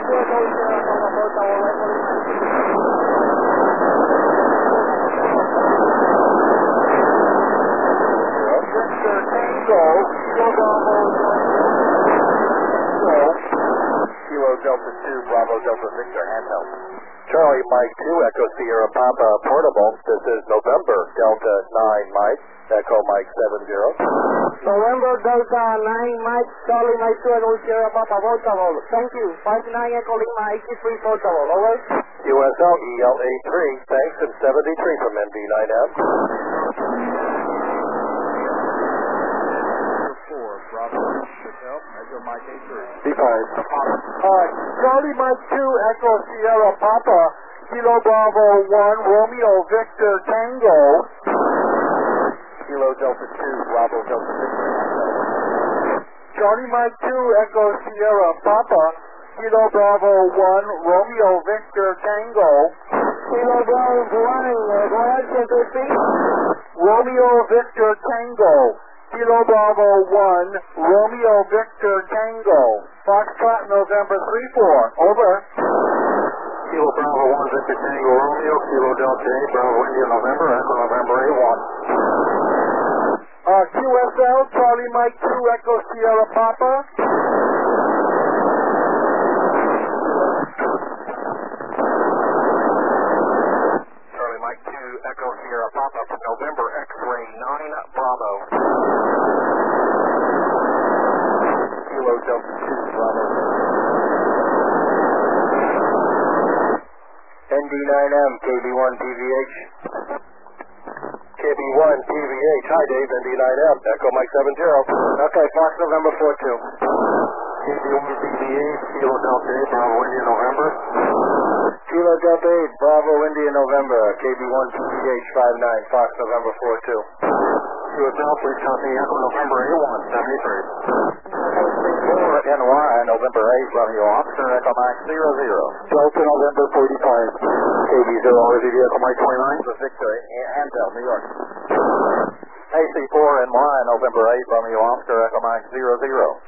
Kilo Delta 2, Bravo Delta Victor, handheld. Charlie Mike 2, Echo Sierra Papa Portable. This is November Delta 9 Mike, Echo Mike 70. November Delta 9 Mike, Charlie Mike 2, Echo Sierra Papa Portable. Thank you. 59 Echo Lima 83 Portable. Over. USL ELA3, thanks, and 73 from ND9M. D5. Charlie Mike 2, Echo Sierra Papa, Kilo Bravo 1, Romeo Victor Tango. Kilo Delta 2, Bravo Delta Victor. Charlie Mike 2, Echo Sierra Papa, Kilo Bravo 1, Romeo Victor Tango. Kilo Bravo 1, go ahead, Romeo Victor Tango. Kilo Bravo 1, Romeo Victor Tango. Foxtrot November 3-4. Over. Kilo Bravo 1, Victor Tango, Romeo, Kilo Delta 8, Bravo India November, Echo November 81. QSL, Charlie Mike 2, Echo Sierra Papa. Charlie Mike 2, Echo Sierra Papa from November, X-Ray 9, Bravo. Kilo Delta 2, Bravo. ND9M, KB1 PVH. KB1 PVH, hi Dave, ND9M, Echo Mike 70. Okay, Fox November 4-2. KB1 PVH, Kilo Delta 8, Bravo India November. Kilo Delta 8, Bravo India November, KB1 PVH 59, Fox November 4-2. USL, please copy Echo November 81, 73. NY, November 8, Romeo Oscar, Echo Mike 00. Delta November 45. KB0, RZD, Echo Mike 29. The Victor, Handel, New York. AC4NY, November 8, Romeo Oscar, Echo Mike 00.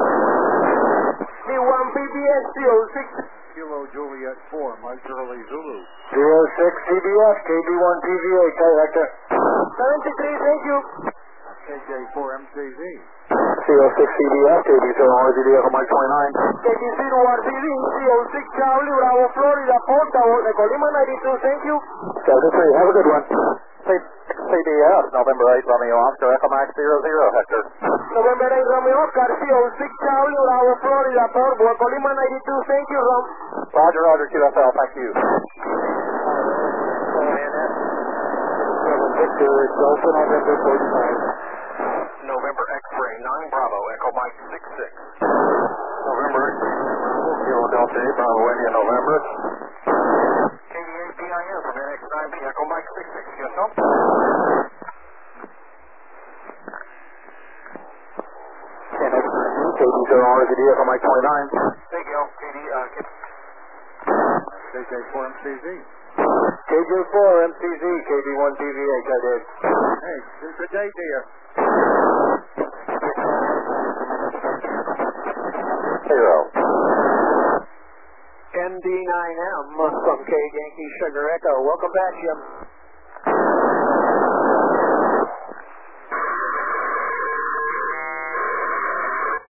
C1 PBS 06. Kilo Juliet 4, Mike Charlie Zulu. 06 CBS, KB1 PVH, hi Hector. 73, thank you. KJ4 MCZ. CO6 CBS, KB0 RZD, Echo Mike 29. KT0 RCD, CO6 Charlie, Bravo, Florida, Portable, Echo Lima 92, thank you. 73, have a good one. CBS, November 8, Romeo Oscar, Echo Mike 00, Hector. November 8, Romeo Oscar, CO6 Charlie, Bravo, Florida, Portable, Echo Lima 92, thank you, Rom. Roger, Roger, QFL, thank you. Victor, Delta November 45. November X-Ray 9, Bravo, Echo Mike 66. November X-Ray 9, Bravo, Kilo Delta 8, Bravo India November. KD8PIN from NX9B, Echo Mike 66, QSL. KD0 RZD, Echo Mike 29. Thank you, KJ4 MCZ. KJ4 MCZ, KB1 PVH, I did. Hey, good day to you. 0. ND9M from K Yankee Sugar Echo. Welcome back, Jim.